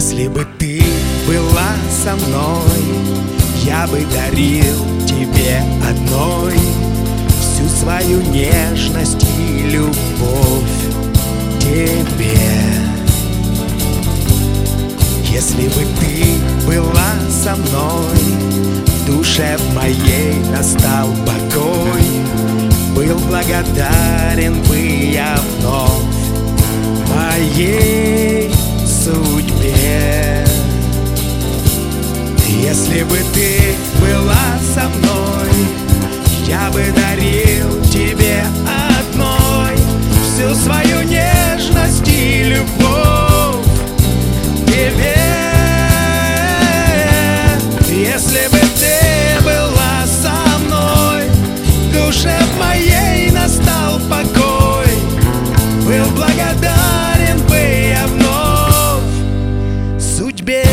Если бы ты была со мной, я бы дарил тебе одной всю свою нежность и любовь тебе. Если бы ты была со мной, в душе моей настал покой, был благодарен бы я вновь моей судьбе. Если бы ты была со мной, я бы дарил тебе одной всю свою нежность и любовь тебе. Если бы ты была со мной, в душе моей настал покой, был благодарен бы я вновь судьбе.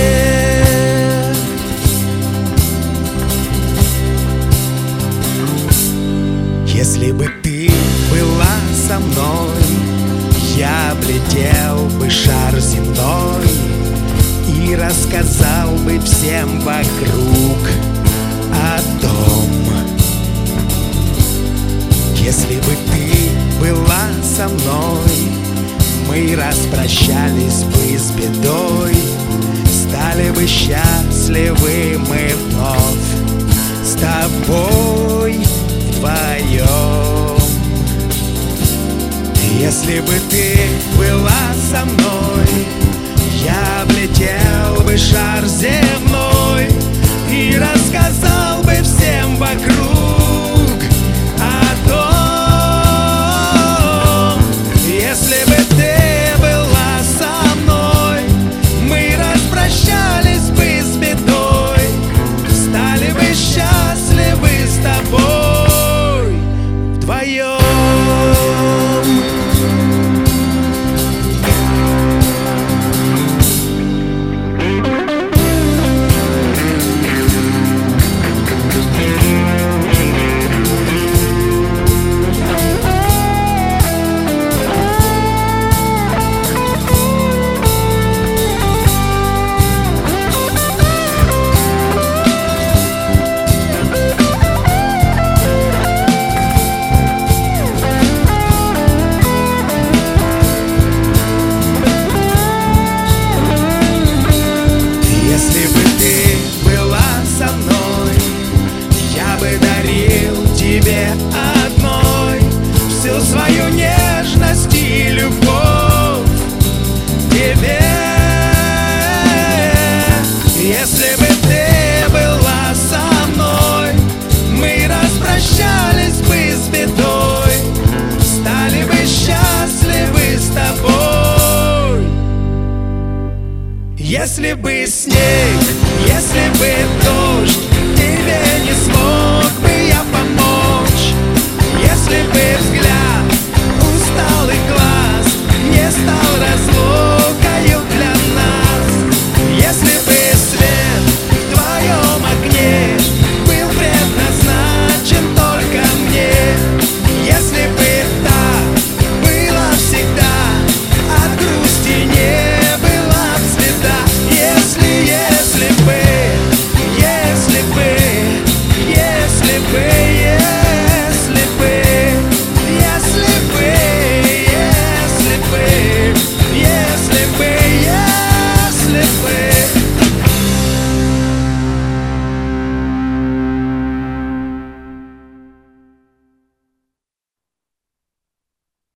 Если бы ты была со мной, я облетел бы шар земной и рассказал бы всем вокруг о том. Если бы ты была со мной, мы распрощались бы с бедой, стали бы счастливы мы вновь с тобой вдвоем. Если бы ты была со мной, я облетел бы шар земной и рассказал бы всем вокруг о том. Если бы ты была со мной, мы распрощались бы с бедой, стали бы счастливы с тобой вдвоем. Одной всю свою нежность и любовь тебе. Если бы ты была со мной, мы распрощались бы с бедой, стали бы счастливы с тобой. Если бы снег, если бы дождь тебе не смог